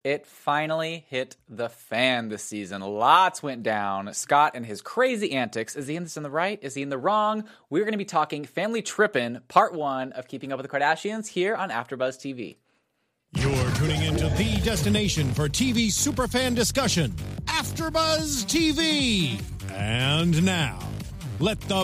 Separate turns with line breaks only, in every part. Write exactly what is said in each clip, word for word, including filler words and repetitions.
It finally hit the fan this season. Lots went down. Scott and his crazy antics. Is he in this in the right? Is he in the wrong? We're going to be talking Family Trippin', part one of Keeping Up with the Kardashians here on AfterBuzz T V.
You're tuning into the destination for T V superfan discussion, AfterBuzz T V. And now, let the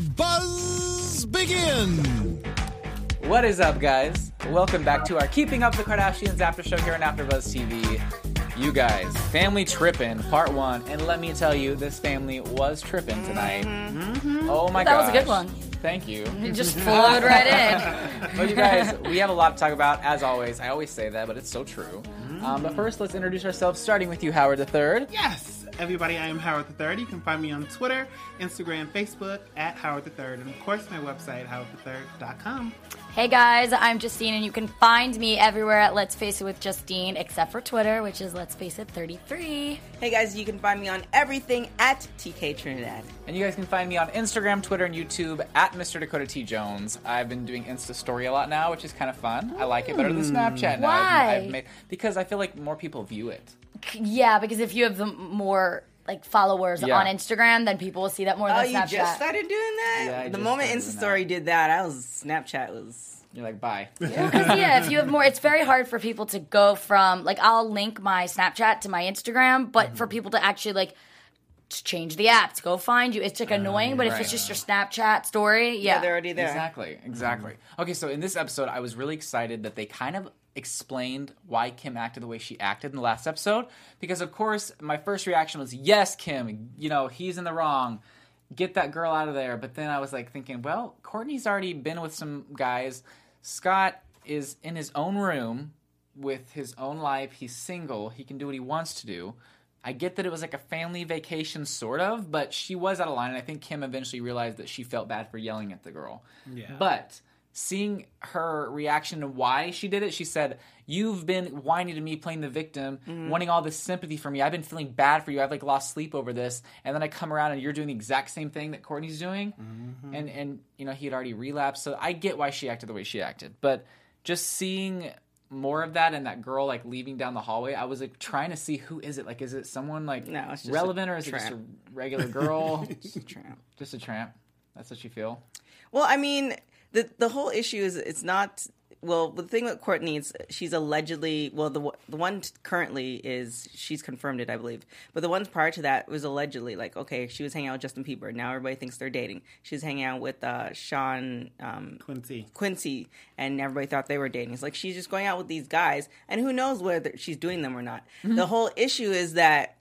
buzz begin.
What is up, guys? Welcome back to our Keeping Up with the Kardashians after show here on AfterBuzz T V. You guys, Family Trippin', part one. And let me tell you, this family was trippin' tonight. Mm-hmm. Oh my god.
That was a good one.
Thank you.
It just flowed right in.
Well, you guys, we have a lot to talk about, as always. I always say that, but it's so true. Mm-hmm. Um, but first, let's introduce ourselves, starting with you, Howard the Third.
Yes, everybody, I am Howard the Third. You can find me on Twitter, Instagram, Facebook, at Howard the Third, and of course, my website, howard the third dot com.
Hey guys, I'm Justine, and you can find me everywhere at Let's Face It with Justine, except for Twitter, which is Let's Face It thirty-three.
Hey guys, you can find me on everything at T K Trinidad.
And you guys can find me on Instagram, Twitter, and YouTube at Mister Dakota T. Jones. I've been doing Insta Story a lot now, which is kind of fun. I like it better than Snapchat now.
Why?
I've, I've made, because I feel like more people view it.
Yeah, because if you have the more like followers
Yeah.
on Instagram, then people will see that more
Oh,
than
you
Snapchat.
just started doing that?
Yeah, I
the
just
moment
started
Insta
doing
Story did that, I was Snapchat was.
You're like, bye.
Yeah, 'cause, yeah, if you have more, it's very hard for people to go from, like, I'll link my Snapchat to my Instagram, but mm-hmm. for people to actually, like, just change the app to go find you, it's, like, annoying, uh, but right. if it's just your Snapchat story, yeah.
Yeah, they're already there.
Exactly, exactly. Mm-hmm. Okay, so in this episode, I was really excited that they kind of explained why Kim acted the way she acted in the last episode, because, of course, my first reaction was, yes, Kim, you know, he's in the wrong. Get that girl out of there. But then I was, like, thinking, well, Kourtney's already been with some guys. Scott is in his own room with his own life. He's single. He can do what he wants to do. I get that it was like a family vacation, sort of, but she was out of line, and I think Kim eventually realized that she felt bad for yelling at the girl. Yeah. But seeing her reaction to why she did it, she said, you've been whining to me, playing the victim, mm-hmm. wanting all this sympathy from me. I've been feeling bad for you. I've, like, lost sleep over this. And then I come around and you're doing the exact same thing that Kourtney's doing. Mm-hmm. And, and you know, he had already relapsed. So I get why she acted the way she acted. But just seeing more of that and that girl, like, leaving down the hallway, I was, like, trying to see who is it. Like, is it someone, like,
no, it's just
relevant or is
tramp.
it just a regular girl?
Just a tramp.
Just a tramp. That's what you feel?
Well, I mean, the the whole issue is it's not... Well, the thing with Kourtney is she's allegedly, well, the the one currently is, she's confirmed it, I believe. But the ones prior to that was allegedly, like, okay, she was hanging out with Justin Bieber. Now everybody thinks they're dating. She was hanging out with uh, Sean... Um,
Quincy.
Quincy, and everybody thought they were dating. It's like she's just going out with these guys, and who knows whether she's doing them or not. Mm-hmm. The whole issue is that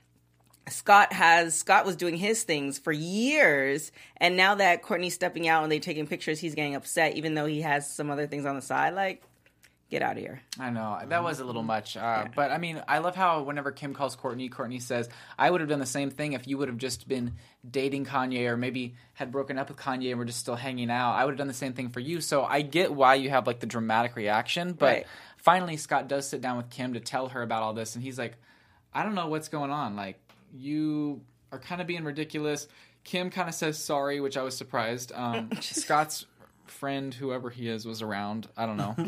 Scott has Scott was doing his things for years, and now that Kourtney's stepping out and they're taking pictures, he's getting upset, even though he has some other things on the side. Like, get out of here.
I know. That was a little much. Uh, yeah. But, I mean, I love how whenever Kim calls Kourtney, Kourtney says, I would have done the same thing if you would have just been dating Kanye or maybe had broken up with Kanye and were just still hanging out. I would have done the same thing for you. So I get why you have, like, the dramatic reaction. But
right.
finally, Scott does sit down with Kim to tell her about all this. And he's like, I don't know what's going on. Like, you are kind of being ridiculous. Kim kind of says sorry, which I was surprised. Um, Scott's friend, whoever he is, was around. I don't know.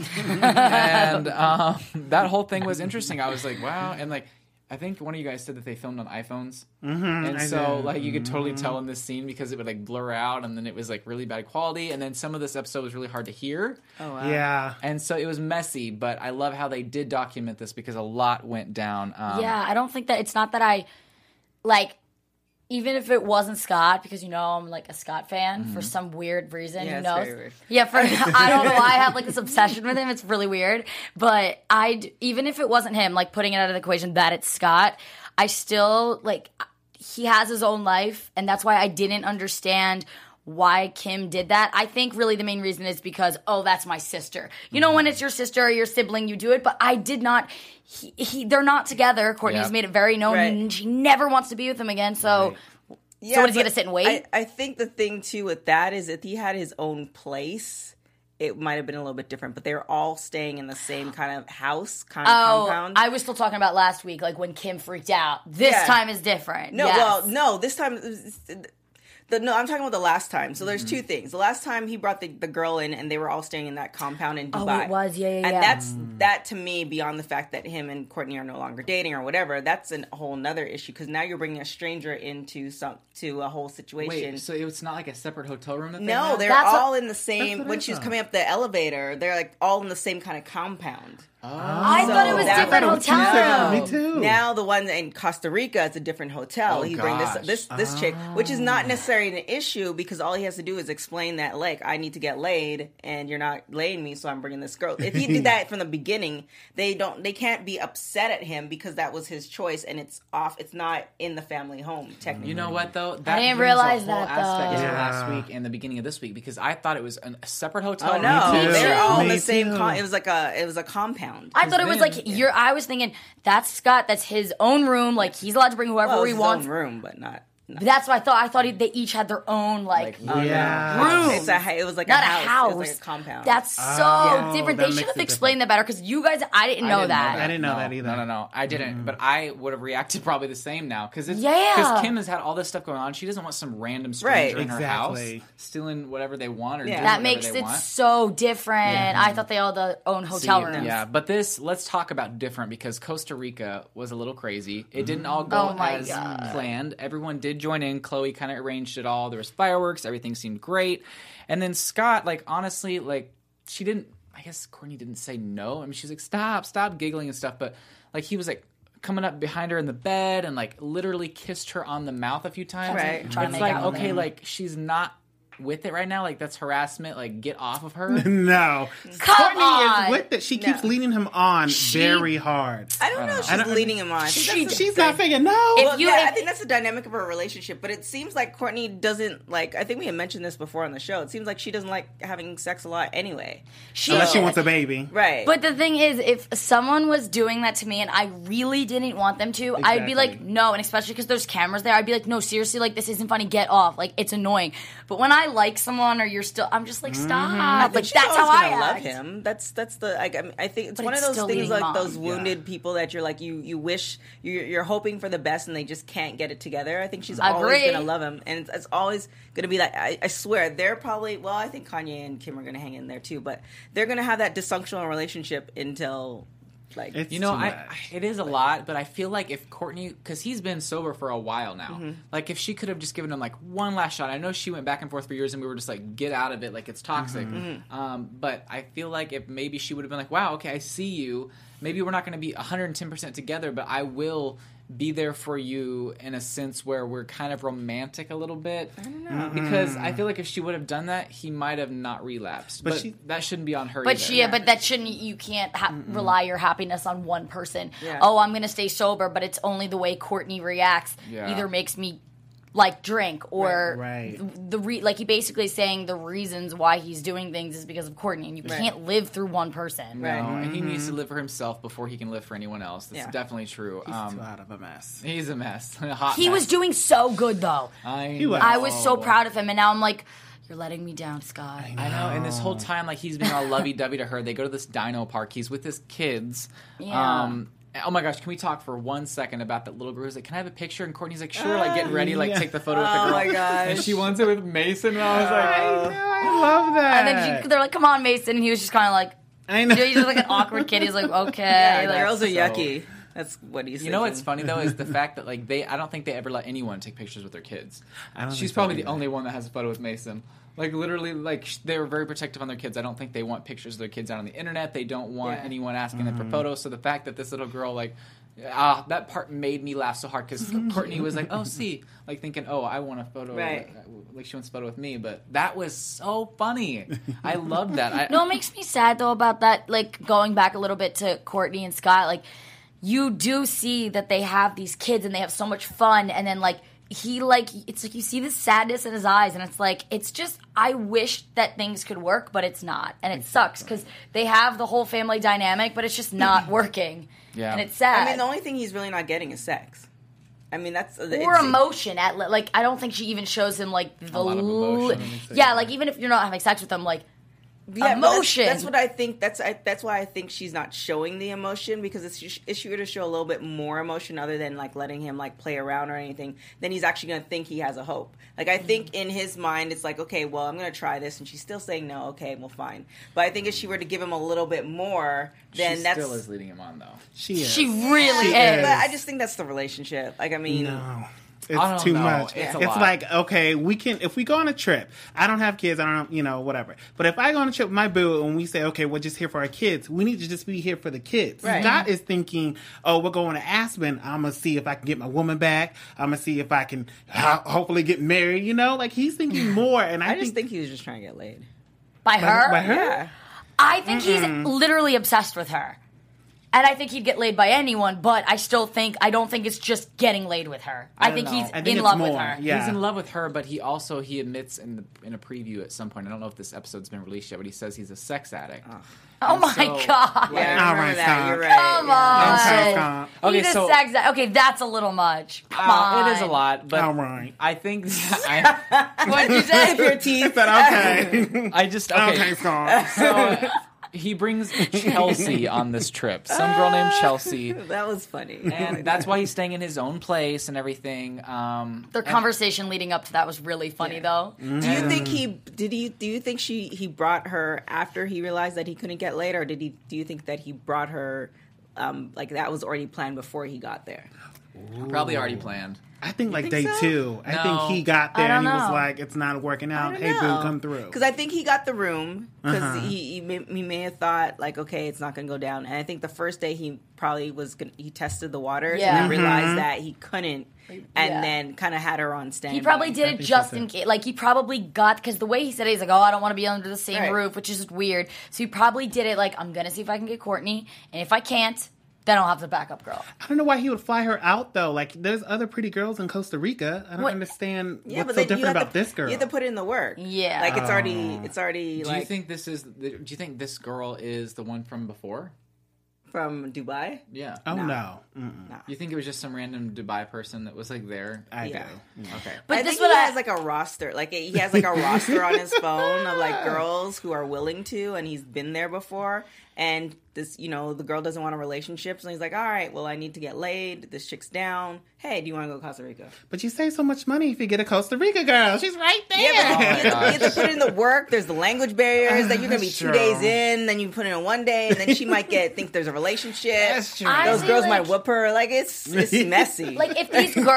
and um, that whole thing was interesting. I was like, wow. And, like, I think one of you guys said that they filmed on iPhones.
Mm-hmm,
and
I
so,
did.
like, you could totally
Mm-hmm.
tell in this scene because it would, like, blur out, and then it was, like, really bad quality. And then some of this episode was really hard to hear.
Oh, wow.
Yeah.
And so it was messy, but I love how they did document this because a lot went down. Um,
yeah, I don't think that, it's not that I... Like, even if it wasn't Scott, because, you know, I'm, like, a Scott fan
Mm-hmm.
for some weird reason.
Yeah,
Who
it's
knows?
very weird.
Yeah, for, I don't know why I have, like, this obsession with him. It's really weird. But I, even if it wasn't him, like, putting it out of the equation that it's Scott, I still, like, he has his own life, and that's why I didn't understand why Kim did that. I think really the main reason is because, oh, that's my sister. You know, when it's your sister or your sibling, you do it. But I did not. He, he they're not together. Kourtney's
Yeah.
made it very known.
Right.
And she never wants to be with him again. So,
Right.
Yeah,
so what is he
but
gonna sit and wait?
I, I think the thing too with that is if he had his own place, it might have been a little bit different. But they were all staying in the same kind of house, kind of
oh,
compound.
I was still talking about last week, like when Kim freaked out. This
Yeah.
time is different.
No,
Yes.
well, no. This time, The, no, I'm talking about the last time. So there's mm-hmm. two things. The last time he brought the, the girl in and they were all staying in that compound in Dubai.
Oh, it was, yeah, yeah, yeah.
And that's, mm. that to me, beyond the fact that him and Courtney are no longer dating or whatever, that's a whole nother issue because now you're bringing a stranger into some to a whole situation.
Wait, so it's not like a separate hotel room that they
No,
have?
they're
That's
all
what,
in the same, when she was coming up the elevator, they're like all in the same kind of compound.
Oh.
I thought it was
that-
different hotels.
Me too.
Now the one in Costa Rica is a different hotel.
Oh,
He's bringing this
gosh.
this this chick, which is not necessarily an issue because all he has to do is explain that like I need to get laid and you're not laying me, so I'm bringing this girl. If he did that from the beginning, they don't they can't be upset at him because that was his choice and it's off. It's not in the family home technically.
You know what though? That
I didn't
brings
realize
the whole
that,
aspect
though.
to
Yeah.
last week and the beginning of this week because I thought it was an, a separate hotel.
Oh
room.
no,
Me too.
they're all in
Me
the same.
too.
Com- it was like a it was a compound.
I thought it was
then-
like you're. I was thinking that's Scott. That's his own room. Like he's allowed to bring whoever
well,
he
it's his
wants.
own room, but not. not.
That's what I thought. I thought he, they each had their own like,
Like,
Yeah.
room.
It's a it was like
not
a
a
house.
house.
It was like a compound.
That's so
Oh,
different.
that
They should
makes
have
it
explained that better because you guys, I didn't know
I didn't
that.
I didn't know
no,
that either.
No, no, no. I didn't.
Mm.
But I would have reacted probably the same now because it's
Yeah.
because Kim has had all this stuff going on. She doesn't want some random stranger
Right.
in her house
Exactly.
stealing whatever they want or
Yeah.
doing
That
whatever
makes
they
it
want.
so different. I thought they all had their own hotel
See,
rooms.
Yeah, but this, let's talk about different because Costa Rica was a little crazy. It didn't all go
Oh my
as
God.
planned. Everyone did join in. Chloe kind of arranged it all. There was fireworks. Everything seemed great. And then Scott, like, honestly, like, she didn't, I guess Courtney didn't say no. I mean, she's like, stop, stop giggling and stuff. But, like, he was, like, coming up behind her in the bed and, like, literally kissed her on the mouth a few times.
Right.
Trying to
It's
make
like,
out with
okay,
him.
like, she's not with it right now. Like, that's harassment. Like, get off of her.
No.
Come
Courtney
on.
is with it. She keeps leading him on
She-
very hard.
I don't know if she's
I don't-
leading him on.
She-
That's-
She's not saying no.
If
Well,
you-
yeah,
if-
I think that's the dynamic of her relationship. But it seems like Courtney doesn't like. I think we had mentioned this before on the show. It seems like she doesn't like having sex a lot anyway.
She,
Unless she wants a baby.
Right.
But the thing is, if someone was doing that to me and I really didn't want them to, I'd be like,
Exactly.
no. And especially because there's cameras there, I'd be like, no, seriously, like this isn't funny. Get off. Like it's annoying. But when I like someone or you're still, I'm just like, stop.
I think
Like
she's
that's how
always
I
gonna love
act.
him. That's that's the. Like, I, mean, I think it's
But
one
it's
of those
still
things
leading
like
on.
those
Yeah.
wounded people that you're like you you wish you're, you're hoping for the best and they just can't get it together. I think she's
Agree.
always gonna love him, and it's, it's always gonna be like I, I swear they're probably well I think Kanye and Kim are gonna hang in there too, but they're gonna have that dysfunctional relationship until. Like
It's
You know,
too
I,
much.
I it is a lot, but I feel like if Courtney, because he's been sober for a while now,
Mm-hmm.
like if she could have just given him like one last shot. I know she went back and forth for years, and we were just like, get out of it, like it's toxic.
Mm-hmm.
Um, but I feel like if maybe she would have been like, wow, okay, I see you. Maybe we're not going to be one hundred ten percent together, but I will be there for you in a sense where we're kind of romantic a little bit. I don't know. Because I feel like if she would have done that, he might have not relapsed. But,
But she-
that shouldn't be on her
But
either.
she, but that shouldn't. You can't ha- rely your happiness on one person.
Yeah.
Oh, I'm gonna stay sober, but it's only the way Courtney reacts.
Yeah.
Either makes me like drink or
Right, right.
the, the re- like he basically is saying the reasons why he's doing things is because of Courtney, and you
Right.
can't live through one person.
No,
Right.
and he needs to live for himself before he can live for anyone else. That's
Yeah.
definitely true.
He's
Um,
too out of a mess.
he's a mess. A hot
He
mess.
was doing so good though.
I
He was.
know.
I was so proud of him, and now I'm like, you're letting me down, Scott.
I know, and this whole time, like he's being all lovey-dovey to her. They go to this dino park. He's with his kids.
Yeah.
Um, oh my gosh, can we talk for one second about that little girl? He's like, can I have a picture? And Courtney's like, sure, like getting ready, like
yeah.
take the photo with the
Oh
girl.
my gosh.
And she wants it with Mason. And I was like,
I know, I love that.
And then she, they're like, come on, Mason, and he was just kind of like,
I know.
you know, he's just like an awkward kid. He's like, okay,
yeah,
like,
girls are
so-
yucky. That's what he's.
You know what's funny though is the fact that like they, I don't think they ever let anyone take pictures with their kids.
I don't
She's
think so
probably the
either.
only one that has a photo with Mason. Like literally, like sh- they were very protective on their kids. I don't think they want pictures of their kids out on the internet. They don't want
Yeah.
anyone asking them
Mm-hmm.
for photos. So the fact that this little girl like. Ah, that part made me laugh so hard because Courtney was like, "Oh, see," like thinking, "Oh, I want a photo."
Right.
Like she wants a photo with me, but that was so funny. I love that. I,
No, it makes me sad though about that. Like going back a little bit to Courtney and Scott, like you do see that they have these kids and they have so much fun, and then like he like it's like you see this sadness in his eyes, and it's like it's just I wish that things could work, but it's not, and it sucks because they have the whole family dynamic, but it's just not working.
Yeah.
And it's sad.
I mean, the only thing he's really not getting is sex. I mean, that's
or
it's-
emotion at li- like I don't think she even shows him like the
lot of
l-
emotion.
yeah, like even if you're not having sex with them, like
Yeah, but
emotion.
That's, that's what I think. That's I, that's why I think she's not showing the emotion, because if if she were to show a little bit more emotion, other than like letting him like play around or anything, then he's actually going to think he has a hope. Like I think in his mind, it's like, okay, well, I'm going to try this, and she's still saying no. Okay, well, fine. But I think if she were to give him a little bit more, then
she
that's
still is leading him on though.
She is.
She really
She
is.
is.
But I just think that's the relationship. Like I mean,
No.
I don't
It's too
know.
much.
It's a
It's
lot.
like, okay, we can, if we go on a trip, I don't have kids, I don't know, you know, whatever. But if I go on a trip with my boo and we say, okay, we're just here for our kids, we need to just be here for the kids.
Right.
Scott is thinking, oh, we're going to Aspen. I'm going to see if I can get my woman back. I'm going to see if I can ho- hopefully get married, you know? Like, he's thinking more. And I,
I just
think,
think he was just trying to get laid.
By her?
by her?
Yeah.
I think he's literally obsessed with her. And I think he'd get laid by anyone, but I still think, I don't think it's just getting laid with her. I,
don't
think
know.
he's
I
think
in
it's
love with
more.
her.
Yeah.
He's in love with her, but he also he admits in the in a preview at some point. I don't know if this episode's been released yet, but he says he's a sex addict.
Oh my
so,
God.
Yeah, I
All
remember
right,
that.
Scott.
You're right.
Come
Yeah.
on.
Okay, Scott.
Okay,
He's a
so-
sex addict. Okay, that's a little much. Come
Uh,
on.
it is a lot, but
All right.
I think I,
What'd you say?
Your teeth.
But okay.
I just okay.
okay, Scott.
So uh, he brings Chelsea on this trip. Some girl named Chelsea.
That was funny.
And that's why he's staying in his own place and everything. Um,
Their conversation leading up to that was really funny, though.
Do you think he did he do you think she he brought her after he realized that he couldn't get laid, or did he do you think that he brought her um like that was already planned before he got there?
probably already planned.
I think like
think
day
so?
two. I
No.
think he got there
I
and
don't
he was
know.
like, it's not working out. Hey, boo, come through.
Because I think he got the room because
Uh-huh.
he, he may, he may have thought like, okay, it's not going to go down. And I think the first day he probably was gonna, he tested the waters
Yeah.
and then realized that he couldn't, and
Yeah.
then kind of had her on standby.
He probably did
I
it
think
just
so,
in
too.
case. Like, he probably got, because the way he said it, he's like, oh, I don't want to be under the same
Right.
roof, which is weird. So he probably did it like, I'm going to see if I can get Courtney. And if I can't, then I'll have the backup girl.
I don't know why he would fly her out though. Like, there's other pretty girls in Costa Rica. I don't
What-
understand
Yeah,
what's
but
so
then you
different
have
about
to,
this girl.
You have to put in the work.
Yeah.
like it's already it's already
Do
like
you think this is? The, do you think this girl is the one from before?
from Dubai.
Yeah.
oh
No.
no, Mm-mm.
You think it was just some random Dubai person that was like there?
I
Yeah.
do.
Okay.
But
I
this
think
what
he
I-
has like a roster. Like he has like a roster on his phone of like girls who are willing to, and he's been there before. And this, you know, the girl doesn't want a relationship, so he's like, "All right, well, I need to get laid. This chick's down. Hey, do you want to go to Costa Rica?"
But you save so much money if you get a Costa Rica girl. She's right there.
Yeah, but
my
you, have to, you have
gosh.
to put in the work. There's the language barriers. Like you're gonna be two
Sure.
days in, then you put in one day, and then she might get think there's a relationship.
That's true.
I-
Those
Honestly,
girls
like-
might whoop her. Like it's it's messy.
Like, if these girls,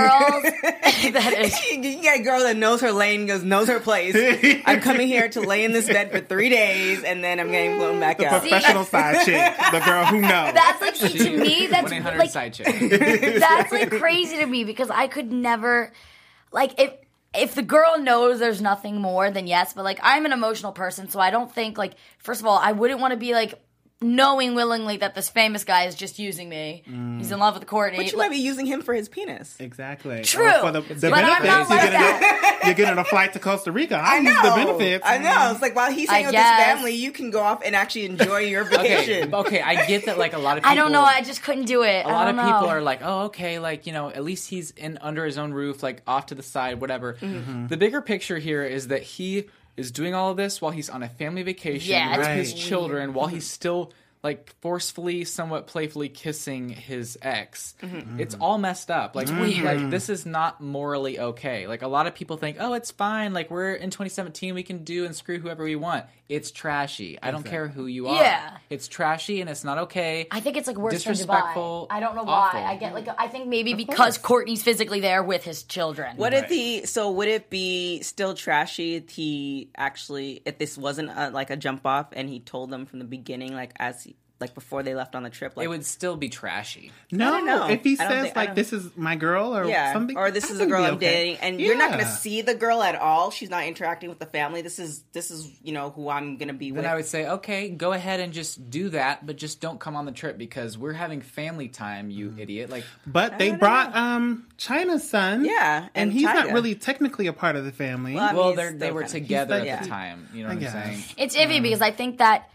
that is,
you get a girl that knows her lane, goes knows her place. I'm coming here to lay in this bed for three days, and then I'm getting blown back
the
out.
professional side chick, the girl who knows.
that's like, see, to me, that's
one eight hundred
like,
side chick.
that's like crazy to me because I could never, like, if if the girl knows there's nothing more, then yes. But like, I'm an emotional person, so I don't think like. First of all, I wouldn't want to be like knowing willingly that this famous guy is just using me. He's in love with Courtney.
But you might be using him for his penis.
Exactly.
True.
Or for the, the
But I'm
benefits,
not
you're,
like
getting a, you're getting a flight to Costa Rica. I,
I know.
use the benefits.
I know. It's like while he's hanging
I
with his
guess.
family, you can go off and actually enjoy your
Okay,
vacation.
okay, I get that. Like a lot of people,
I don't know. I just couldn't do it.
a
I
lot of
don't
people
know.
are like, oh, okay, like, you know, at least he's in under his own roof, like off to the side, whatever.
Mm-hmm.
The bigger picture here is that he is doing all of this while he's on a family vacation
Yeah,
with
it's
his
weird.
children, while he's still like forcefully, somewhat playfully kissing his ex.
Mm-hmm.
It's all messed up. Like,
weird.
like this is not morally okay. Like a lot of people think, oh, it's fine. Like we're in twenty seventeen, we can do and screw whoever we want. It's trashy. I don't care who you are.
Yeah.
It's trashy and it's not okay.
I think it's like worse than
Disrespectful,
Dubai. I don't know why.
awful.
I get like I think maybe because Courtney's physically there with his children.
What if he? So would it be still trashy if he actually, if this wasn't a, like a jump off, and he told them from the beginning, like as he, like before they left on the trip, like
It would still be trashy.
No,
don't know.
if he
I don't
says
think- I
like
don't-
this is my girl or
yeah,
something,
or this
I
is a
think
girl
it'd
I'm
be okay.
dating, and you're not going to
Yeah.
see the girl at all. She's not interacting with the family. This is this is you know who I'm going to be with.
Then I would say, okay, go ahead and just do that, but just don't come on the trip because we're having family time, you
Mm.
idiot. Like,
But they
don't
brought um China's son.
Yeah,
and,
and
he's not
Tyga.
really technically a part of the family.
Well, I mean,
well,
he's
they're, they
still
were
kinda-
together
he's
at
the-
the time. You know
I
what I'm
guess.
saying?
It's iffy because I think that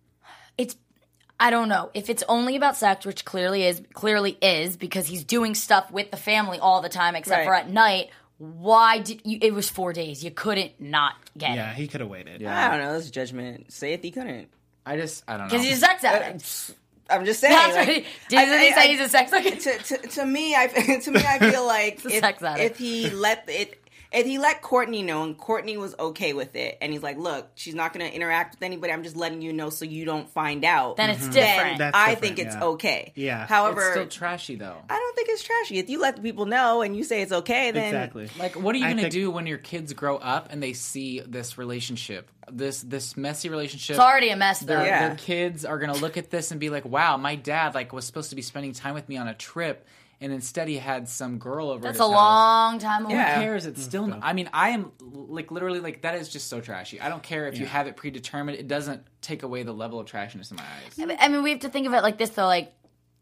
it's I don't know. If it's only about sex, which clearly is clearly is because he's doing stuff with the family all the time except
Right.
for at night, why did you? It was four days. You couldn't not get
Yeah,
it
he could have waited.
I don't know. That's judgment. Say if he couldn't.
I just, I don't know.
because he's a sex addict.
I'm just saying.
That's
like,
what he, didn't
I-
he
I-
say
I-
he's a sex addict?
to, to, to me, I to me, I feel like
a
if,
sex addict.
if he let it, if he let Courtney know, and Courtney was okay with it, and he's like, "Look, she's not going to interact with anybody. I'm just letting you know so you don't find out."
Then it's
Then
different.
That's
I
different,
think it's
yeah.
okay.
Yeah.
However,
It's still trashy though.
I don't think it's trashy. If you let the people know and you say it's okay, then
Exactly.
Like, what are you
I
gonna
think-
do when your kids grow up and they see this relationship, this this messy relationship?
It's already a mess, though.
Their,
Yeah.
their kids are gonna look at this and be like, "Wow, my dad like was supposed to be spending time with me on a trip, and instead he had some girl over."
That's
at
a
his house."
long time away.
Yeah.
Who cares? It's still. I mean, I am like literally like that is just so trashy. I don't care if you have it predetermined. It doesn't take away the level of trashiness in my eyes.
I mean, we have to think of it like this, though. Like,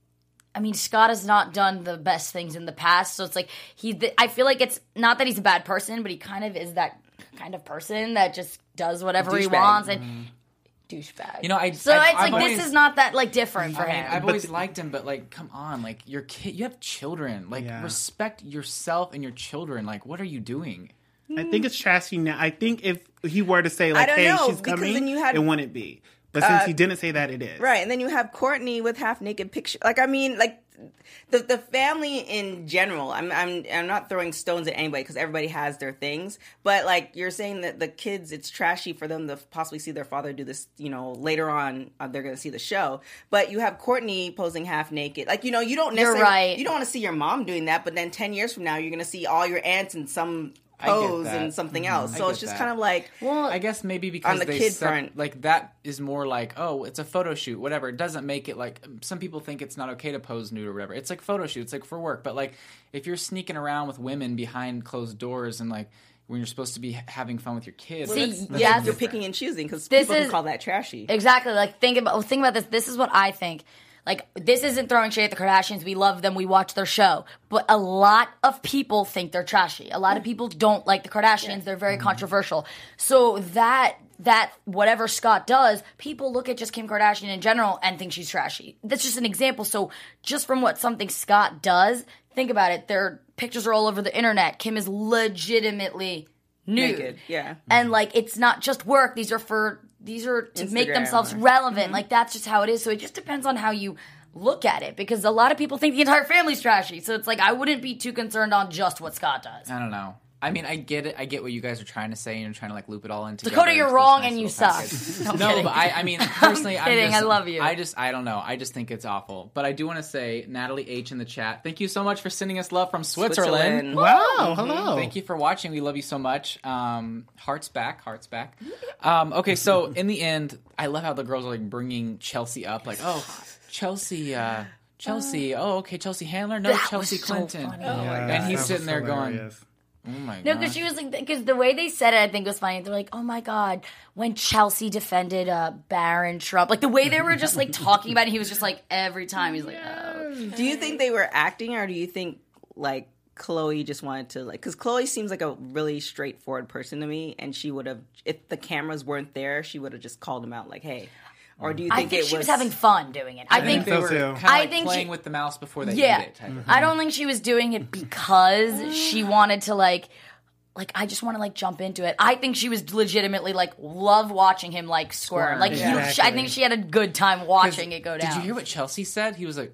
I mean, Scott has not done the best things in the past, so it's like he. I feel like it's not that he's a bad person, but he kind of is that kind of person that just does whatever he
Douchebag.
wants and douchebag.
You know, I-
so
I-
it's
I've
like
always-
this is not that like different for
I mean,
him.
I've
But
always
th-
liked him, but like, come on, like your kid, you have children. Like,
Yeah.
respect yourself and your children. Like, what are you doing?
I think it's trashy now. I think if he were to say like,
don't
"Hey,
know,
she's
because
coming,"
then you had-
it wouldn't be. But since he didn't say that, it is.
right. And then you have Courtney with half naked picture. Like I mean, like the the family in general. I'm I'm I'm not throwing stones at anybody because everybody has their things. But like you're saying that the kids, it's trashy for them to possibly see their father do this. You know, later on uh, they're going to see the show. But you have Courtney posing half naked. Like you know, you don't
You're
necessarily
right.
you don't want to see your mom doing that. But then ten years from now, you're going to see all your aunts in some
I get
pose
that.
and something
Mhm.
else.
I
So
get
it's just
that.
kind of like.
well,
I guess maybe because
On the
they
kid
sep-
front.
like that is more like, oh, it's a photo shoot, whatever. It doesn't make it like some people think it's not okay to pose nude or whatever. It's like photo shoots, like for work. But like if you're sneaking around with women behind closed doors and like when you're supposed to be having fun with your kids,
See,
that's, that's
yes.
Yeah,
different.
you're picking and choosing because
This
people
is-
can call that trashy.
exactly. Like think about think about this. This is what I think. Like this isn't throwing shade at the Kardashians. We love them. We watch their show. But a lot of people think they're trashy. A lot of people don't like the Kardashians. They're very controversial. So that that whatever Scott does, people look at just Kim Kardashian in general and think she's trashy. That's just an example. So just from what something Scott does, think about it. Their pictures are all over the internet. Kim is legitimately nude.
Naked, yeah.
And like it's not just work. These are for these are to make
Instagram
themselves
or-
relevant. Like that's just how it is. So it just depends on how you look at it because a lot of people think the entire family's trashy. So it's like I wouldn't be too concerned on just what Scott does.
I don't know. I mean, I get it. I get what you guys are trying to say, and you're trying to like loop it all in together.
Dakota, you're
into this
wrong
nice
and you
little
suck.
package.
I'm
No,
kidding.
but I, I mean, personally,
I'm
I'm
kidding.
just,
I love you.
I just, I don't know. I just think it's awful. But I do want to say, Natalie H in the chat, thank you so much for sending us love from Switzerland.
Switzerland.
Wow. Hello.
Thank you for watching. We love you so much. Um, hearts back, hearts back. Um, okay, so in the end, I love how the girls are like bringing Chelsea up, like, oh, Chelsea, uh, Chelsea. Oh, okay, Chelsea Handler. No,
That
Chelsea
was so
Clinton.
funny.
Oh my
Yeah,
And he's
that
sitting
was
there going,
hilarious.
oh my
No,
god.
because she was like, because the way they said it, I think was funny. They're like, "Oh my god," when Chelsea defended uh, Barron Trump, like the way they were just like talking about it, he was just like every time he's like, "Oh."
Do you think they were acting, or do you think like Chloe just wanted to like? Because Chloe seems like a really straightforward person to me, and she would have, if the cameras weren't there, she would have just called him out, like, "Hey." Or do you
I
think,
think
it
she
was
was having fun doing it. I,
I think
think,
they were
so, too.
kind of
I
like
think
playing
she-
with the mouse before they
yeah,
eat it. Type of
I don't think she was doing it because she wanted to like. Like I just want to like jump into it. I think she was legitimately like love watching him like squirm.
Squirm,
Like
yeah.
he,
Exactly.
I think she had a good time watching it go down.
Did you hear what Chelsea said? He was like,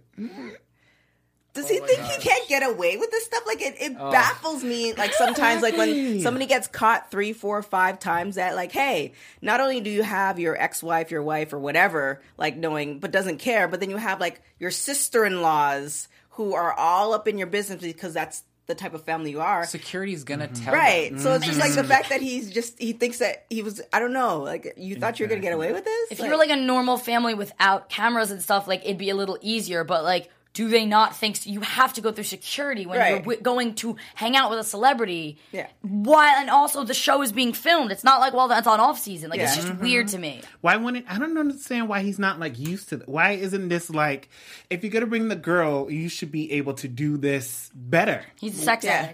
Does he think he can't get away with this stuff? Like it, it baffles me. Like sometimes, like when somebody gets caught three, four, five times, that like, hey, not only do you have your ex-wife, your wife, or whatever, like knowing, but doesn't care, but then you have like your sister-in-laws who are all up in your business because that's the type of family you are.
security's gonna tell
Right.
them.
So it's just like the fact that he's just, he thinks that he was, I don't know, like you thought you were going to get away with this?
If you were like a normal family without cameras and stuff, like it'd be a little easier. But like, do they not think so? You have to go through security when
Right.
you're w- going to hang out with a celebrity?
Yeah.
While and also the show is being filmed. It's not like well that's on off season. Like it's
Yeah.
just weird to me.
Why wouldn't I don't understand why he's not like used to. Why isn't this like if you're gonna bring the girl, you should be able to do this better?
He's a sex
Yeah.
addict.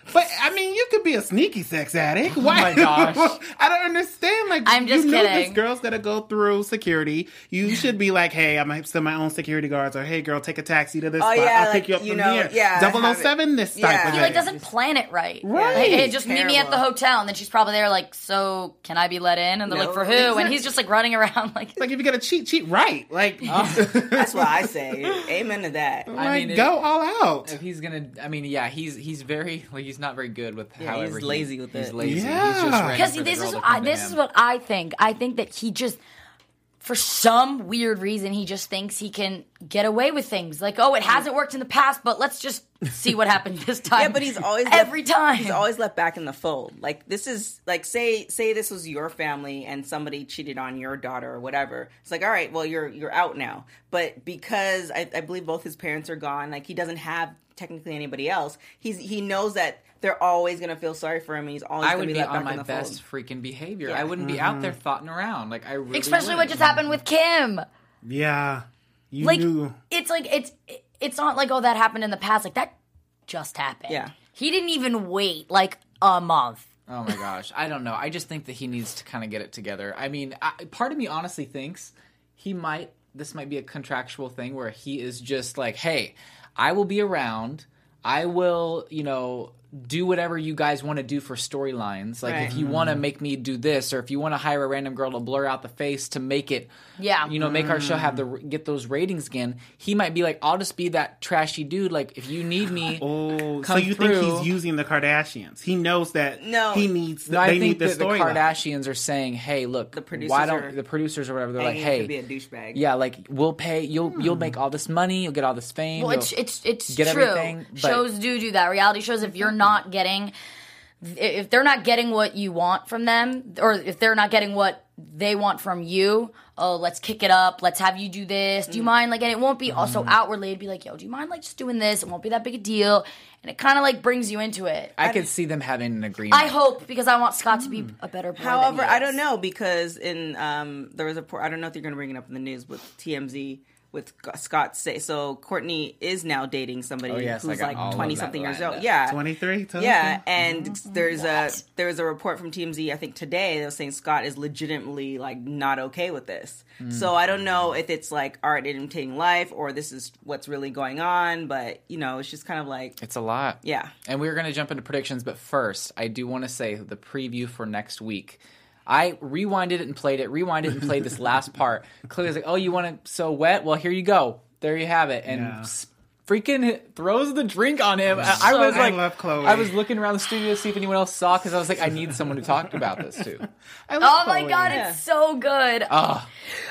But I mean, you could be a sneaky sex addict. Why?
my gosh.
I don't understand. Like,
I'm just
you know
kidding.
this girl's gotta go through security. You should be like, hey, I'm gonna send my own security guards, or hey, girl, take a taxi to this
Oh,
spot.
yeah,
I'll
like,
pick you up
you
from
know,
here.
yeah,
double oh
have
seven,
it-
this
yeah.
type of
He
thing.
like doesn't plan it right.
Right.
Like, hey, just meet me at the
Terrible.
hotel, and then she's probably there like, so can I be let in? And they're
No.
like, for who? And he's just like running around like,
Like, if you're gonna cheat, cheat right. Like,
That's what I say. Amen to that.
I
like
mean, it-
go all out.
If he's gonna, I mean, yeah, he's he's very like he's not very good with
Yeah,
however
he's
he-
lazy with
he's
it.
lazy. He's
Yeah.
just ready
because
for the
this
girl
is
to
I,
come to
this
him.
is what I think. I think that he just, for some weird reason, he just thinks he can get away with things. Like, oh, it hasn't worked in the past, but let's just see what happens this time.
Yeah, but he's always
every
left,
time.
He's always left back in the fold. Like this is like say say this was your family and somebody cheated on your daughter or whatever. It's like, all right, well you're you're out now. But because I, I believe both his parents are gone, like he doesn't have technically anybody else. He's he knows that they're always gonna feel sorry for him. And he's always
I
gonna
would
be
be
left
on
back
my
in the
best
fold.
freaking behavior.
Yeah.
I wouldn't be out there thoughting around. Like I really
Especially
would.
what just happened with Kim.
Yeah. You
Like,
knew.
it's like it's it's not like, oh, that happened in the past. Like that just happened.
Yeah.
He didn't even wait like a month.
Oh my gosh, I don't know. I just think that he needs to kind of get it together. I mean, I, part of me honestly thinks he might. This might be a contractual thing where he is just like, "Hey, I will be around. I will, you know, do whatever you guys want to do for storylines. Like,
Right.
if you want to make me do this, or if you want to hire a random girl to blur out the face to make it,
Yeah.
you know, make our show have the get those ratings again." He might be like, "I'll just be that trashy dude. Like, if you need me."
Oh, so
come
you
through.
think he's using the Kardashians? He knows that
No.
he needs.
No, I
they
think
need the
that the
storyline.
Kardashians are saying, "Hey, look,
The producers
why don't
are-
the producers or whatever? They're like,
Begging
hey,
to be a douchebag.
yeah, like we'll pay. You'll you'll make all this money. You'll get all this fame.
Well,
you'll
it's it's it's
get
true.
everything." But
Shows do do that. Reality shows, if you're not getting, if they're not getting what you want from them, or if they're not getting what they want from you, oh, let's kick it up. Let's have you do this. Do you mind? Like, and it won't be also outwardly. It'd be like, yo, do you mind like just doing this? It won't be that big a deal, and it kind of like brings you into it.
I could see them having an agreement.
I hope, because I want Scott to be a better boy.
However,
than he
I
is.
don't know because in um there was a report. I don't know if you're going to bring it up in the news with T M Z with Scott say. So Courtney is now dating somebody
Oh, yes, I
who's
got all
like
of
twenty
that
something years
lined
old.
up.
Yeah,
twenty-three.
yeah, and there's
What?
a there was a report from T M Z I think today that was saying Scott is legitimately like not okay with this. So I don't know if it's like art imitating life or this is what's really going on, but you know, it's just kind of like
It's a lot.
yeah.
And we're going to jump into predictions, but first, I do want to say the preview for next week. I rewinded it and played it, rewinded it and played this last part. Chloe was like, "Oh, you want it so wet? Well, here you go. There you have it." And
Yeah.
s- freaking throws the drink on him. I, I
So
was
good.
like,
I love Chloe.
I was looking around the studio to see if anyone else saw because I was like, I need someone to talk about this too.
I love
Oh my
Chloe.
god,
Yeah.
it's so good.
Oh,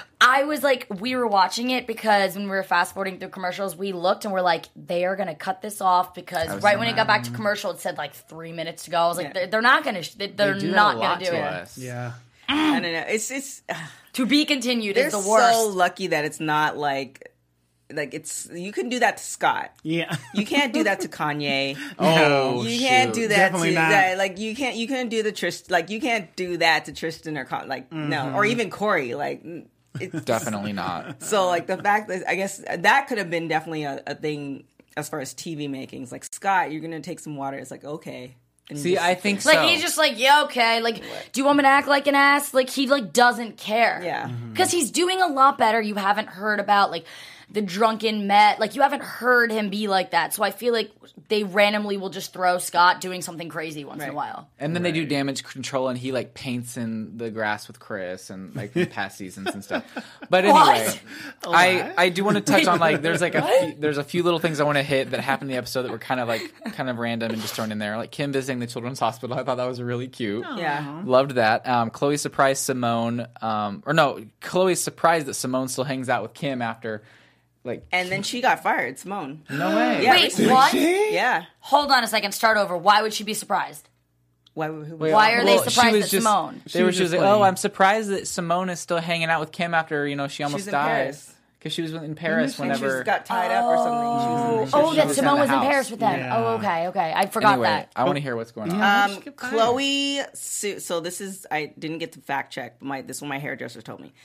I was like, we were watching it because when we were fast forwarding through commercials, we looked and we're like, they are gonna cut this off because
was
right when it got back to commercial, it said like three minutes to go. I was like,
Yeah.
they're, they're not gonna, sh- they're
they do that
not
a lot
gonna do
to
it.
us.
Yeah.
I don't know. It's it's
To be continued
they're
is the worst.
so lucky that it's not like like it's you can do that to Scott.
Yeah.
You can't do that to Kanye.
Oh,
you can't
shoot.
do that
Definitely
to
not.
that. Like you can't you can't do the Trist like you can't do that to Tristan or Con- like no or even Corey like it's
Definitely not.
so like the fact that I guess that could have been definitely a, a thing as far as T V making. It's like Scott, you're gonna take some water. It's like okay. And
See,
just-
I think
Like
so.
he's just like, yeah, okay. Like, do you want me to act like an ass? Like he like doesn't care.
Yeah.
Mm-hmm.
because he's doing a lot better. You haven't heard about like the drunken Met. Like you haven't heard him be like that. So I feel like they randomly will just throw Scott doing something crazy once in a
Right.
while.
And then they do damage control, and he like paints in the grass with Chris, and like in past seasons and stuff. But anyway,
What?
I I do want to touch on like there's like a few, there's a few little things I want to hit that happened in the episode that were kind of like kind of random and just thrown in there. Like Kim visiting the children's hospital, I thought that was really cute.
Yeah.
Loved that. Um, Chloe surprised Simone, um, or no, Chloe's surprised that Simone still hangs out with Kim after, like,
And then she got fired, Simone.
no way.
Yeah.
Wait,
Did
what?
Yeah.
Hold on a second. Start over. Why would she be surprised?
Why would who
Wait,
Why are they
well, she
surprised
was
at
just-
Simone?
They
She
were
was
just
just
like, oh,
playing.
I'm surprised that Simone is still hanging out with Kim after, you know, she almost
She's in
died.
Paris.
because she was in Paris
And she
whenever.
was got tied up or something. She was in the
Oh,
she
that
was in
Simone
the
was in
house.
Paris with them.
Yeah.
Oh, okay, okay. I forgot
anyway,
that.
I want to hear what's going on.
Yeah.
Um, Chloe, Su- so this is, I didn't get to fact check, but my, this is what my hairdresser told me.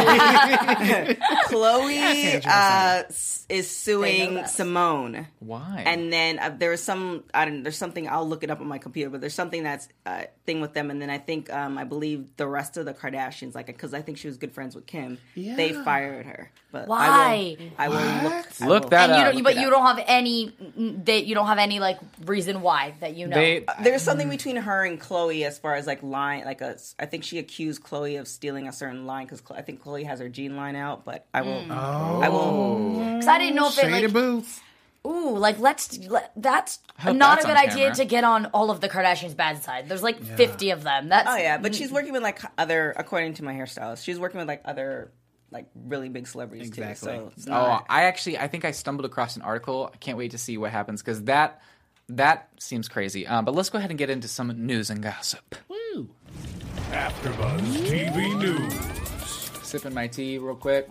Chloe, Chloe uh, s- is suing
that.
Simone.
Why?
And then uh, there was some, I don't know, there's something, I'll look it up on my computer, but there's something that's uh, thing with them. And then I think, um, I believe the rest of the Kardashians, like, because I think she was good friends with Kim,
Yeah.
they fired her. But
Why?
I will, I will look. I
Look
will-
that
And you
up.
don't,
Look
but
it
you
up.
don't have any. They, you don't have any like reason why that you know.
They,
There's something between her and Chloe as far as like lying. Like a, I think she accused Chloe of stealing a certain line because I think Chloe has her jean line out. But I will, I will.
Because I didn't know if it
Shady
like.
boots.
Ooh, like let's. Let, that's
hope
not
that's
a good
on
idea
camera.
to get on all of the Kardashians' bad side. There's like fifty of them. That's.
Oh yeah, but she's working with like other, according to my hairstylist, she's working with like other like really big celebrities
Exactly.
too. So it's
oh,
not,
I actually, I think I stumbled across an article. I can't wait to see what happens because that, that seems crazy. Um, but let's go ahead and get into some news and gossip.
Woo.
AfterBuzz T V News.
Sipping my tea real quick.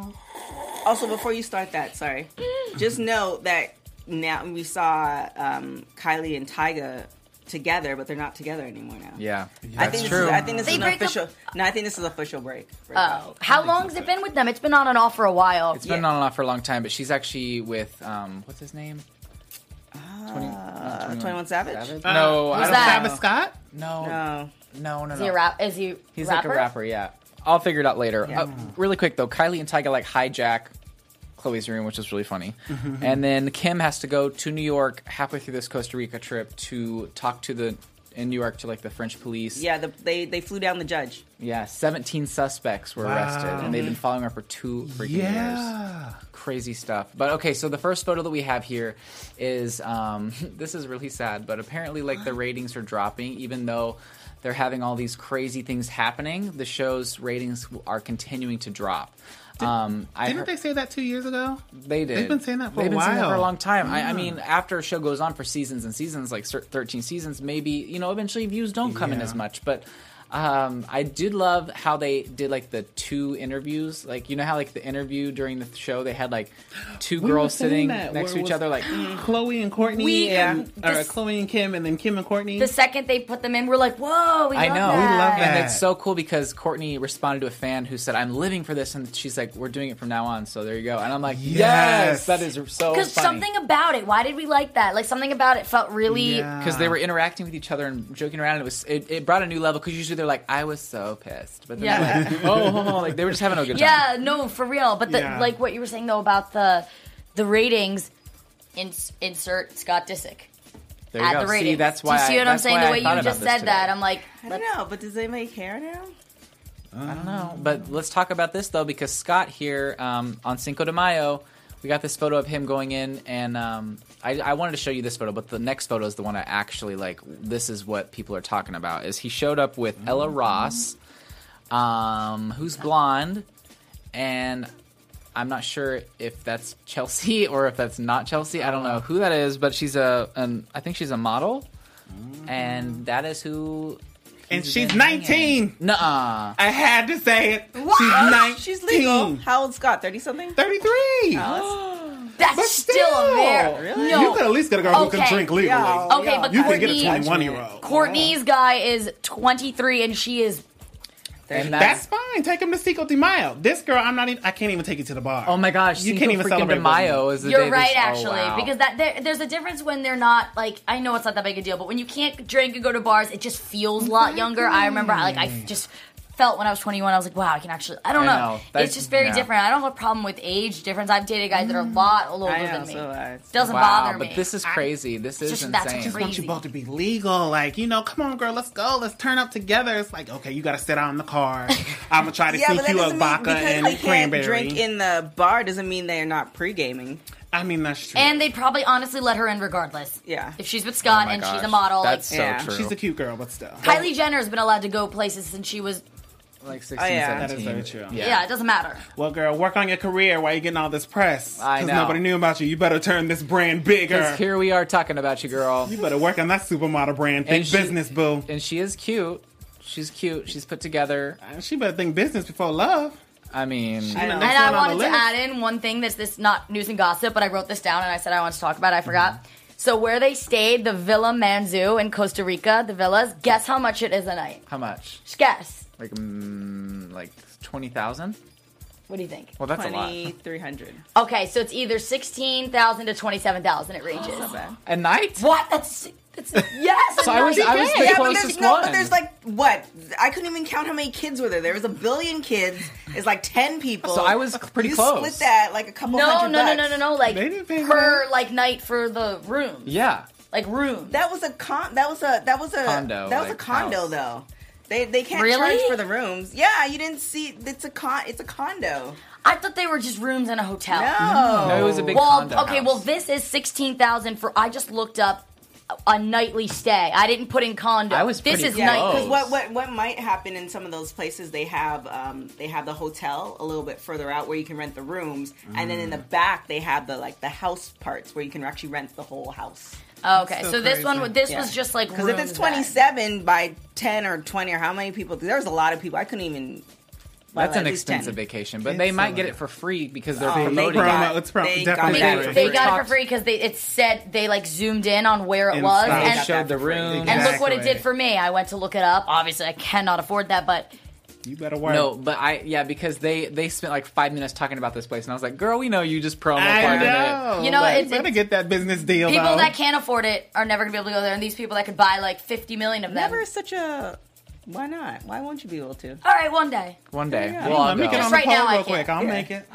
Also, before you start that, sorry, just know that now we saw um, Kylie and Tyga together, but they're not together anymore now.
Yeah,
I
that's
think
true.
This is, I think this
They
is an
break up-
official. No, I think this is official break. break
Oh,
up.
how long has it been with them? It's been on and off for a while.
It's been
Yeah.
on and off for a long time, but she's actually with um, what's his name? twenty, uh,
twenty-one Savage?
Uh,
no, I
who's
don't
that?
Travis Scott?
No,
No.
no, no,
Is
no.
he a rap? Is he?
He's
rapper?
like a rapper. Yeah, I'll figure it out later.
Yeah.
Uh, really quick though, Kylie and Tyga like hijack Chloe's room, which is really funny.
Mm-hmm.
And then Kim has to go to New York halfway through this Costa Rica trip to talk to the in New York to like the French police.
Yeah, the, they they flew down the judge.
Yeah, seventeen suspects were arrested,
Wow.
and they've been following her for two freaking years.
Yeah.
Crazy stuff. But okay, so the first photo that we have here is um, this is really sad, but apparently like the ratings are dropping, even though they're having all these crazy things happening. The show's ratings are continuing to drop. Um, I
Didn't
heard-
they say that two years ago?
They did.
They've been saying that for
They've
a
been saying that for a
while.
long time. I, I mean, after a show goes on for seasons and seasons, like cer- thirteen seasons, maybe you know eventually views don't come in
Yeah.
as much. But um, I did love how they did like the two interviews. Like you know how like the interview during the show they had like two
We were
girls
saying
sitting
that,
next
where
to
it
each
was
other, like
Chloe and Courtney,
We-
and,
yeah.
or
This-
Chloe and Kim, and then Kim and Courtney.
The second they put them in, we're like, whoa, we
I
love
know.
that.
We
love
and
that.
it's so cool because Courtney responded to a fan who said, "I'm living for this," and she's like, "We're doing it from now on." So there you go. And I'm like, "Yes,
Yes.
that is so
Because
funny."
something about it, why did we like that? Like something about it felt really.
Yeah.
Because they were interacting with each other and joking around, and it was it, it brought a new level. Because usually they're like, "I was so pissed," but then
Yeah.
they're like, "Oh, oh, oh," like they were just having a good time.
Yeah, no, for real. But the,
Yeah.
like what you were saying though about the the ratings, ins- insert Scott Disick
There you
at
go.
the ratings.
See, that's why.
Do you see
I,
what I'm
that's
saying?
why
The
I
way
thought
you
about
just
this
said
today.
that, I'm like,
I don't know, but does anybody care now?
I don't know, but let's talk about this though, because Scott here um, on Cinco de Mayo, we got this photo of him going in, and um, I, I wanted to show you this photo, but the next photo is the one I actually like. This is what people are talking about. Is he showed up with Ella Ross, um, who's blonde, and I'm not sure if that's Chelsea or if that's not Chelsea. I don't know who that is, but she's a, an, I think she's a model, and that is who.
and
he's
she's
been
nineteen.
hanging. Nuh-uh.
I had to say it.
What?
She's nineteen.
She's legal. How old Scott? Thirty something.
thirty-three.
that's
But
still,
still.
a very
Really?
no.
You could at least get a girl who can
Okay.
drink legally.
Yeah.
Okay, but
You could get a
Courtney,
twenty-one year old.
Courtney's guy is twenty-three and she is.
And
That's fine. Take him to Cinco de Mayo. This girl, I'm not even. I can't even take you to the bar.
Oh my gosh,
You
Cinco
can't even
freaking
celebrate
de
with
Mayo
me.
is the
You're
day
right,
this- oh,
actually,
wow.
because that there, there's a difference when they're not like. I know it's not that big a deal, but when you can't drink and go to bars, it just feels a lot younger. I remember, like, I just felt when I was twenty-one, I was like, wow, I can actually. I don't
I
know.
know. That's-
It's just very
yeah.
different. I don't have a problem with age difference. I've dated guys that are a lot older
I know.
than me.
So uh,
Doesn't
Wow,
bother me.
but this is crazy. This is
just- that's
insane.
just
I want you
crazy.
both to be legal. Like, you know, come on, girl, let's go. Let's turn up together. It's like, okay, you got to sit out in the car. I'm going to try to
yeah, but
sneak
that
you a
doesn't mean
vodka
because
and
they can't
cranberry.
drink in the bar doesn't mean they're not pre-gaming.
I mean, that's true.
And they'd probably honestly let her in regardless.
Yeah.
If she's with Scott
Oh my
and she's a
gosh.
model,
That's
like
so
Yeah.
true.
She's a cute girl, but still.
Kylie Jenner's been allowed to go places since she was.
like sixteen,
Oh, yeah.
That is
seventeen.
very true.
Yeah.
Yeah, it doesn't matter.
Well, girl, work on your career while you're getting all this press.
I know.
nobody knew about you. You better turn this brand bigger.
Because here we are talking about you, girl.
You better work on that supermodel brand. Think
And she-
business, boo.
And she is cute. She's cute. She's put together.
She better think business before love.
I mean,
She
I know.
the
And
next
I
one on
wanted
the
to
list.
add in one thing that's this not news and gossip, but I wrote this down and I said I wanted to talk about it. I forgot.
Mm-hmm.
So where they stayed, the Villa Manzu in Costa Rica, the villas, guess how much it is a night?
how much?
Just guess.
Like, mm, like twenty thousand?
What do you think?
Well, that's a lot.
twenty-three hundred.
Okay, so it's either sixteen thousand to twenty-seven thousand. It ranges.
Not bad.
A night?
What? That's, that's yes.
So I was- I was the
Yeah, but
closest
there's no,
one.
but there's like what? I couldn't even count how many kids were there. There was a billion kids. It's like ten people.
So I was pretty
you
close.
Split that like a couple
No, no,
hundred
no,
bucks.
no, no, no. Like
They didn't pay
per
that.
like night for the room.
Yeah.
Like room.
That was a con. That was a that was a
Condo,
That was a
like
condo
house.
though. They they can't
Really?
charge for the rooms. Yeah, you didn't see. It's a con. It's a condo.
I thought they were just rooms in a hotel.
No,
No, it was a big
Well,
condo
okay,
house.
well this is sixteen thousand for. I just looked up a nightly stay. I didn't put in condo.
I was
This
pretty
is
Yeah,
night.
because
close.
what, what what might happen in some of those places, they have um, they have the hotel a little bit further out where you can rent the rooms, and then in the back they have the like the house parts where you can actually rent the whole house.
Okay,
so
so, this
crazy.
one, this
Yeah.
was just like
Because if
rooms
it's
then.
twenty-seven by ten or twenty or how many people, there's a lot of people. I couldn't even. well,
That's
at
an
least ten.
extensive vacation, but
It's
they might
so
get
much.
it for free because they're
Oh, they
promoting
got-
it.
It's pro-
they
definitely
got
They,
that
they
for
got it
free.
for free because they it said they like zoomed in on where it
Inside.
was,
They
They
and
got
showed
that
the
for free.
room.
and look what it
Exactly.
did for me. I went to look it up. Obviously, I cannot afford that, but
You better work.
No, but I yeah because they they spent like five minutes talking about this place, and I was like, "Girl, we know you just promo
I
part
know.
You know,
Like,
it's-
better
it's-
get that business deal.
people
though.
that can't afford it are never gonna be able to go there, and these people that could buy like fifty million of them.
Never such a. Why not? Why won't you be able to?
All right, one day.
it one day."
Yeah.
Well, I'll
Let me
go.
get
Just
on the
right now,
poll
I
real
can't.
quick. I'll make it.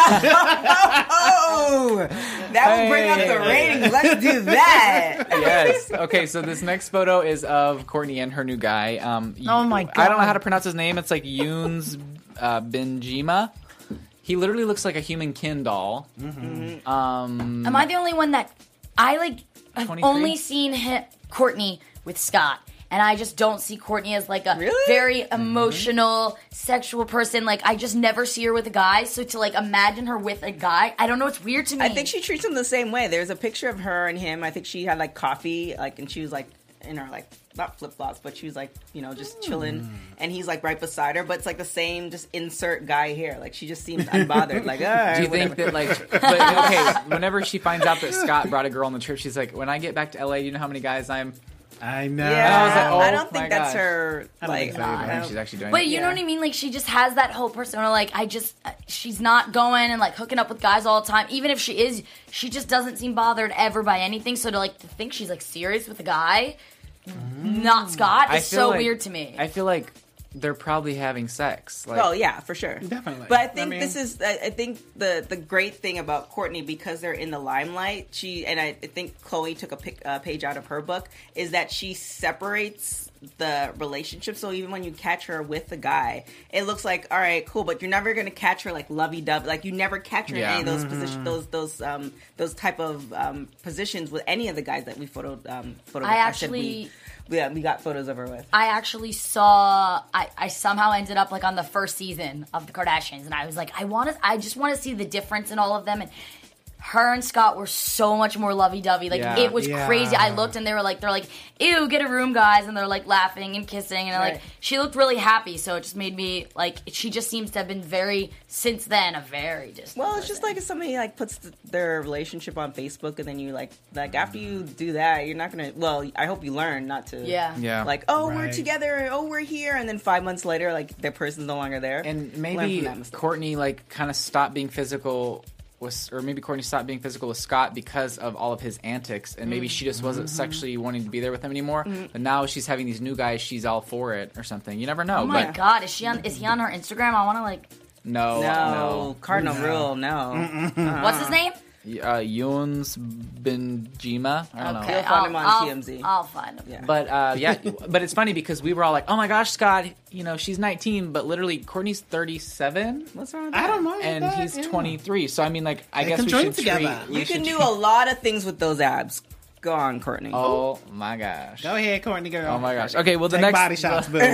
Oh, that will bring up the
Hey.
ratings. Let's do that.
Yes. Okay, so this next photo is of Courtney and her new guy. Um,
Oh my
I don't know
God.
how to pronounce his name. It's like Yoons uh, Benjima. He literally looks like a human Ken doll.
Mm-hmm.
Um,
Am I the only one that I like? I've
twenty-three?
only seen him, Courtney with Scott, and I just don't see Courtney as like a
Really?
very emotional, sexual person. Like I just never see her with a guy. So to like imagine her with a guy, I don't know. It's weird to me.
I think she treats him the same way. There's a picture of her and him. I think she had like coffee, like, and she was like in her like not flip flops, but she was like you know just chilling, and he's like right beside her. But it's like the same, just insert guy here. Like she just seems unbothered. Like, ah,
do you think that like, but okay, whenever she finds out that Scott brought a girl on the trip, she's like, when I get back to L A, you know how many guys I'm.
I know.
Yeah,
I was like, oh
I don't think
my
that's
gosh.
her.
I don't
Like,
think so
I
either.
don't
I
think
don't-
she's actually doing
But
it.
you know
Yeah.
what I mean? Like she just has that whole persona. Like I just, she's not going and like hooking up with guys all the time. Even if she is, she just doesn't seem bothered ever by anything. So to like to think she's like serious with a guy, not Scott,
I
is
feel
so
like-
weird to me.
I feel like they're probably having sex. Like,
Well, yeah, for sure,
Definitely.
But I
I
think
mean-
this is. I I think the the great thing about Courtney, because they're in the limelight, she and I think Chloe took a pic, uh, page out of her book, is that she separates the relationship. So even when you catch her with the guy, it looks like all right, cool, but you're never gonna catch her like lovey dovey. Like you never catch her
Yeah.
in any of those positions, those those um those type of um positions with any of the guys that we photoed. Um, photoed
I
said
actually-
we, yeah, we got photos of her with.
I actually saw. I, I somehow ended up like on the first season of the Kardashians, and I was like, I want to. I just want to see the difference in all of them. And her and Scott were so much more lovey-dovey. Like
Yeah.
it was
Yeah.
crazy. I looked, and they were like, they're like, "Ew, get a room, guys," and they're like laughing and kissing, and
Right.
like she looked really happy. So it just made me like. She just seems to have been very since then a very distant.
Well, it's just
person.
like if somebody like puts th- their relationship on Facebook, and then you like like after you do that, you're not gonna. Well, I hope you learn not to.
Yeah.
Yeah.
Like, oh, we're
Right.
together. Oh, we're here, and then five months later, like their person's no longer there.
And
Learn
maybe
from that mistake.
Courtney like kind of stopped being physical with, or maybe Courtney stopped being physical with Scott because of all of his antics, and maybe she just wasn't sexually wanting to be there with him anymore. But now she's having these new guys; she's all for it or something. You never know.
Oh my
but
god, is she on? Is he on her Instagram? I want to like.
no,
no,
no.
cardinal rule, no.
What's his name?
Uh, Yoons Benjima. I don't
Okay,
know.
You'll find
I'll,
him on
I'll-
T M Z.
I'll find him.
Yeah.
But uh, yeah, but it's funny because we were all like, "Oh my gosh, Scott! You know, she's nineteen, but literally Courtney's thirty-seven,
What's wrong with
I
that?
don't mind
and
that,
he's
yeah.
twenty-three." So I mean, like, I
They
guess
can
we
drink
should
together.
treat. we
You can
should
do
treat-
a lot of things with those abs. Go on, Courtney.
Oh my gosh!
Go ahead, Courtney girl.
Oh my gosh! Okay, well the
Take
next
body shots, boo.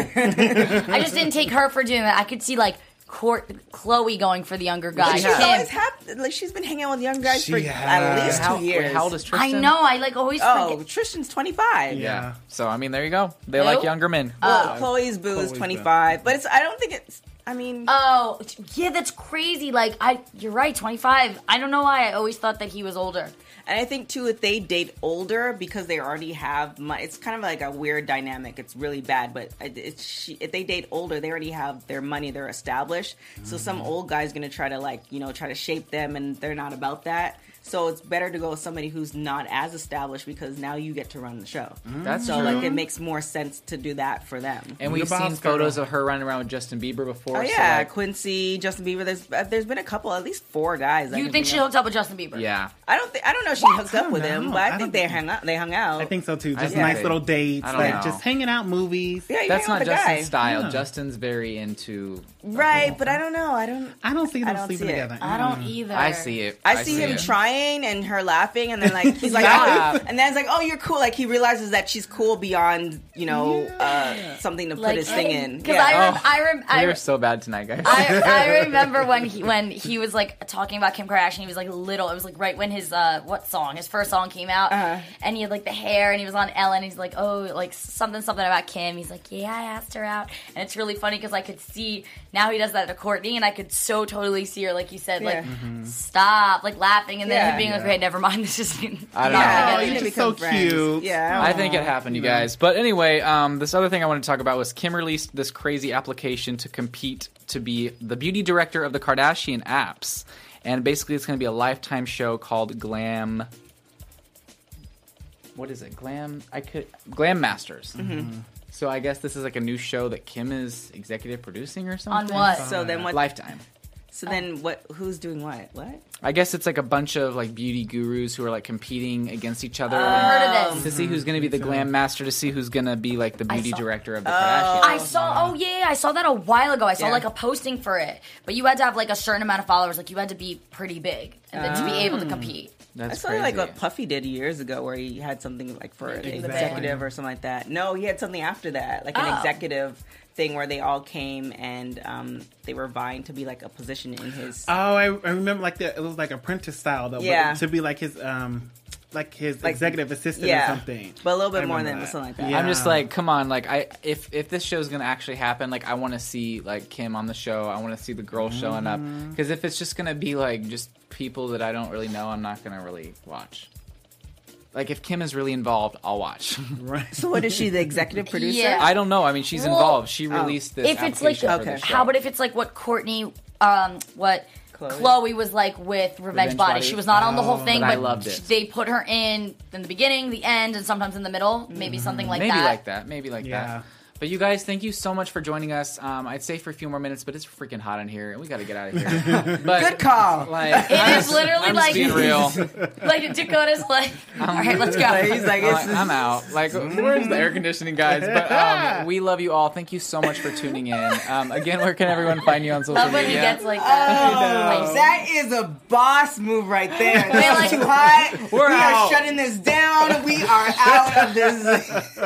I just didn't take her for doing that. I could see like Court, Chloe going for the younger guy.
She's
has.
always
Kim.
happened. Like she's been hanging out with young guys
She
for
has.
at least two
how,
years.
wait, how old is
I
Tristan?
know. I like always
Oh,
forget.
Tristan's twenty-five.
Yeah.
Yeah.
So I mean, there you go. They
Who?
like younger men.
Well, Chloe's boo is
Chloe's
twenty-five, but it's. I don't think it's. I mean,
Oh, yeah, that's crazy. Like, I, you're right, twenty-five. I don't know why I always thought that he was older.
and I think too, if they date older because they already have money, it's kind of like a weird dynamic. It's really bad, but it's she, if they date older, they already have their money, they're established. Mm-hmm. So some old guy's gonna try to like you know try to shape them, and they're not about that. So it's better to go with somebody who's not as established because now you get to run the show.
That's
so
true.
like it makes more sense to do that for them.
And we've
The boss
seen photos
girl.
of her running around with Justin Bieber before.
Oh
so,
yeah,
like,
Quincy, Justin Bieber. There's uh, there's been a couple, at least four guys. I
You
can
think she
of.
hooked up with Justin Bieber?
yeah.
I don't think I don't know if she hooked up with
I
him,
don't
but I,
know. I
think
don't
they
think-
hung out. They hung out.
I think so too. Just
think
nice
they-
little dates,
I don't
like
know.
just hanging out, movies.
Yeah, you
That's
hang out
not
with the
Justin's
guy.
style.
Yeah.
Justin's very into.
Right, but I don't know. I don't.
I don't see them
I don't
sleeping
see it.
together.
I don't either.
I see it.
I, see, him
it.
trying and her laughing, and then like he's like,
Stop.
oh, and then it's like, oh, you're cool. Like he realizes that she's cool beyond, you know, uh, something to put
Like,
his thing in.
Because
Yeah.
I, rem-
Oh,
I, rem- I,
We're
rem-
so bad tonight, guys.
I, I remember when he when he was like talking about Kim Kardashian. He was like little. It was like right when his uh what song his first song came out,
Uh-huh.
and he had like the hair, and he was on Ellen. He's like, oh, like something something about Kim. He's like, yeah, I asked her out, and it's really funny because I could see now he does that to Courtney, and I could so totally see her, like you said, like
Yeah.
stop, like laughing, and then
Yeah.
him being like, okay, never mind. This is
I don't
not
know.
Yeah,
together.
you
It's
can
just so
become friends.
cute.
Yeah,
I think it happened, you guys. But anyway, um, this other thing I wanted to talk about was Kim released this crazy application to compete to be the beauty director of the Kardashian apps. And basically, it's going to be a lifetime show called Glam. What is it? Glam? I could Glam Masters. Mm-hmm. So I guess this is like a new show that Kim is executive producing or
On
something.
what?
So then what?
Lifetime.
So then what? Who's doing what? What?
I guess it's like a bunch of like beauty gurus who are like competing against each other.
I heard of
To
this.
see who's going to be the glam master, to see who's going to be like the
I
beauty
saw-
director of the Kardashians.
I saw. Oh yeah, I saw that a while ago. I saw
Yeah.
like a posting for it, but you had to have like a certain amount of followers. Like you had to be pretty big and then to be able to compete.
I
That's
saw
crazy.
like what Puffy did years ago, where he had something like for an
Exactly.
executive or something like that. No, he had something after that, like an
Oh.
executive thing where they all came and um, they were vying to be like a position in his.
Oh, I, I remember like the, it was like apprentice style though. but
Yeah.
to be like his um, like his
Like-
executive assistant
yeah.
or something.
But a little bit
I
more
remember
than
that.
something like that.
Yeah.
I'm just like, come on, like I if if this show's gonna actually happen, like I want to see like Kim on the show. I want to see the girls showing up because if it's just gonna be like just people that I don't really know, I'm not gonna really watch. Like if Kim is really involved, I'll watch.
Right.
So what is she, the executive producer?
Yeah.
I don't know. I mean, she's
Well,
involved. She released this.
If it's like,
application for
Okay.
the show.
how about if it's like what Courtney, um, what
Chloe.
Chloe, was like with Revenge,
Revenge
Body.
Body.
She was not on the whole thing,
But
but,
I loved it.
they put her in in the beginning, the end, and sometimes in the middle. Maybe something like
maybe
that.
like that. Maybe like
Yeah.
that. But you guys, thank you so much for joining us. Um, I'd say for a few more minutes, but it's freaking hot in here, and we got to get out of here. But,
Good call.
Like,
It
I'm
is
just-
literally
I'm
like
just being real.
like Dakota's like, all right, let's go.
He's like,
I'm
it's,
like, I'm out. Like, where's the air conditioning, guys? But um, we love you all. Thank you so much for tuning in. Um, again, where can everyone find you on social
Love when he
media?
gets like that.
Oh, that is a boss move right there. This
We're
is
like-
too hot.
We're
we
out.
are shutting this down. We are out of this.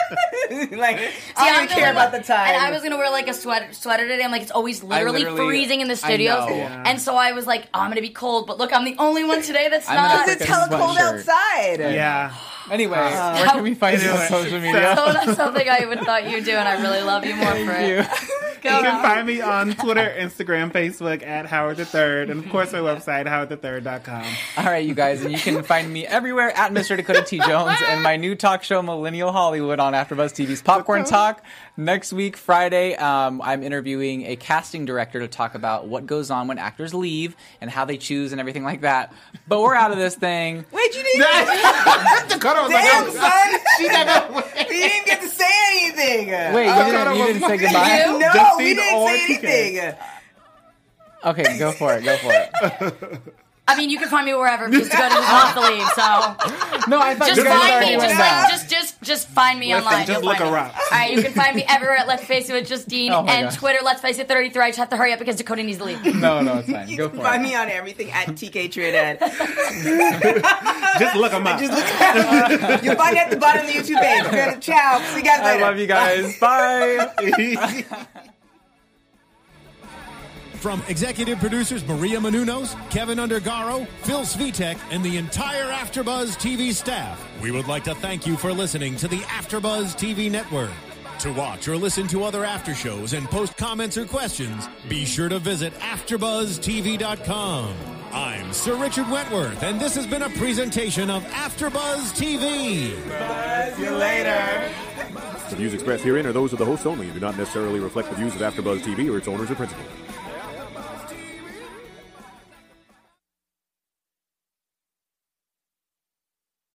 like,
See,
I
I'm
don't
gonna
care
wear,
about the
like-
time.
And I was gonna wear like a sweater, sweater today. I'm like, it's always literally,
literally-
freezing in the
I
studios.
know.
Yeah.
And so I was like, oh, I'm gonna be cold, but look, I'm the only one today that's
I'm gonna
not.
freaking
it's hella cold
sweatshirt.
outside.
Yeah.
Anyway, where can we find you on social media?
So that's something I would thought you'd do, and I really love you more for
Thank
it.
you.
Go
You can
on.
find me on Twitter, Instagram, Facebook at Howard the Third, and of course my website, howard the third dot com.
All right, you guys, and you can find me everywhere at Mister Dakota T. Jones and my new talk show, Millennial Hollywood, on AfterBuzz T V's Popcorn Talk. Next week, Friday, um, I'm interviewing a casting director to talk about what goes on when actors leave and how they choose and everything like that. But we're out of this thing.
Wait, you didn't.
Dakota was
Damn,
like,
son.
she never
We didn't get to say anything.
Wait, you
Oh,
didn't,
God,
you
I
didn't
was-
say goodbye?
You?
No,
Justine
we didn't
or
say
T K.
anything.
Okay, go for it. Go for it.
I mean, you can find me wherever because Dakota just wants to leave. So
No, I thought
just
you guys
find
already
me.
went
Just,
down.
like, just, just, just find me
Listen,
online.
just
You'll
look
find
her
me.
up.
All right, you can find me everywhere at Let's Face It with Justine
Oh my
and
gosh.
Twitter. Let's Face It thirty-three. I just have to hurry up because Dakota needs to leave.
No, no, it's fine.
You
Go
can
for
find
it.
me on everything at T K Trinidad.
just look them up.
Just look. You'll find it at the bottom of the YouTube page. Ciao. See you guys
I
later.
love you guys. Bye.
From executive producers Maria Menounos, Kevin Undergaro, Phil Svitek, and the entire AfterBuzz T V staff, we would like to thank you for listening to the AfterBuzz T V network. To watch or listen to other after shows and post comments or questions, be sure to visit after buzz t v dot com. I'm Sir Richard Wentworth, and this has been a presentation of AfterBuzz T V.
Bye. See you later.
The views expressed herein are those of the hosts only and do not necessarily reflect the views of AfterBuzz T V or its owners or principals.